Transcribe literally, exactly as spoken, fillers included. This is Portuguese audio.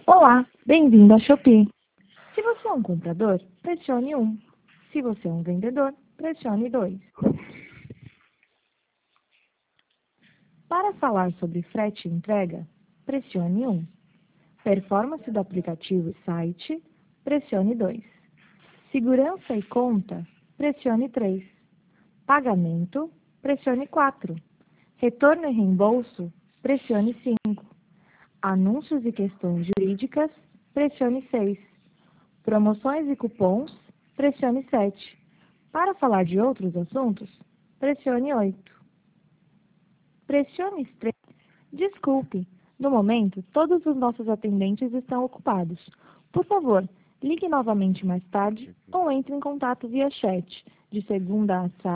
Olá, bem-vindo à Shopee. Se você é um comprador, pressione um. Se você é um vendedor, pressione dois. Para falar sobre frete e entrega, pressione um. Performance do aplicativo e site, pressione dois. Segurança e conta, pressione três. Pagamento, pressione quatro. Retorno e reembolso, pressione cinco. Anúncios e questões jurídicas, pressione seis. Promoções e cupons, pressione sete. Para falar de outros assuntos, pressione oito. Pressione três. Desculpe, no momento todos os nossos atendentes estão ocupados. Por favor, ligue novamente mais tarde ou entre em contato via chat, de segunda a sábado.